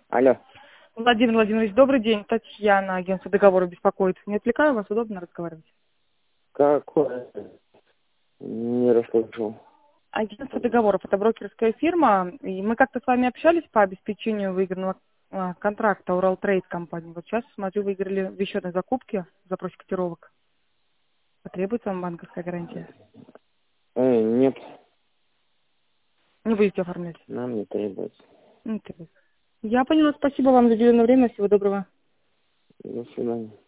Алло. Владимир Владимирович, добрый день. Татьяна, агентство договора беспокоит. Не отвлекаю вас, удобно разговаривать? Какое? Не расслышал. Агентство договоров– это брокерская фирма, и мы как-то с вами общались по обеспечению выигранного контракта Урал Трейд компании. Вот сейчас, смотрю, выиграли в еще одной закупке в запросе котировок. Потребуется вам банковская гарантия? Нет, Не будете оформлять? нам не требуется. Не требуется. Я поняла, спасибо вам за уделенное время, всего доброго. До свидания.